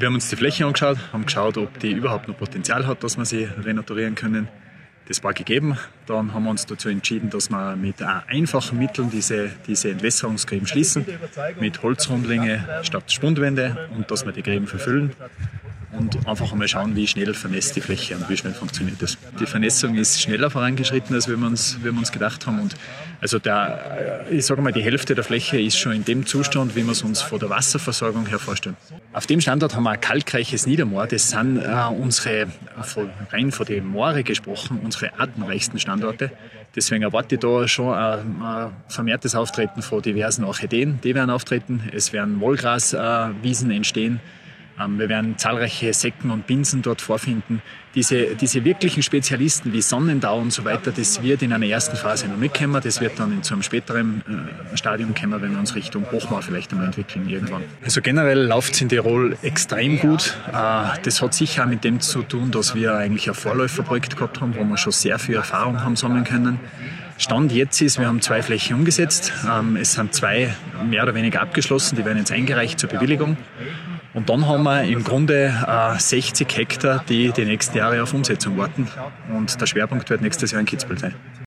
Wir haben uns die Fläche angeschaut, haben geschaut, ob die überhaupt noch Potenzial hat, dass wir sie renaturieren können. Das war gegeben. Dann haben wir uns dazu entschieden, dass wir mit einfachen Mitteln diese Entwässerungsgräben schließen, mit Holzrundlinge statt Spundwände, und dass wir die Gräben verfüllen und einfach einmal schauen, wie schnell vernässt die Fläche und wie schnell funktioniert das. Die Vernässung ist schneller vorangeschritten, als wir uns gedacht haben. Und also ich sage mal, die Hälfte der Fläche ist schon in dem Zustand, wie wir es uns von der Wasserversorgung her vorstellen. Auf dem Standort haben wir ein kalkreiches Niedermoor. Das sind rein von den Moore gesprochen, unsere artenreichsten Standorte. Deswegen erwarte ich da schon ein vermehrtes Auftreten von diversen Orchideen. Die werden auftreten. Es werden Wollgraswiesen entstehen. Wir werden zahlreiche Secken und Binsen dort vorfinden. Diese wirklichen Spezialisten wie Sonnendau und so weiter, das wird in einer ersten Phase noch nicht kommen. Das wird dann zu einem späteren Stadium kommen, wenn wir uns Richtung Hochmoor vielleicht einmal entwickeln irgendwann. Also generell läuft es in Tirol extrem gut. Das hat sicher auch mit dem zu tun, dass wir eigentlich ein Vorläuferprojekt gehabt haben, wo wir schon sehr viel Erfahrung haben sammeln können. Stand jetzt ist, wir haben 2 Flächen umgesetzt. Es sind 2 mehr oder weniger abgeschlossen, die werden jetzt eingereicht zur Bewilligung. Und dann haben wir im Grunde 60 Hektar, die nächsten Jahre auf Umsetzung warten. Und der Schwerpunkt wird nächstes Jahr in Kitzbühel sein.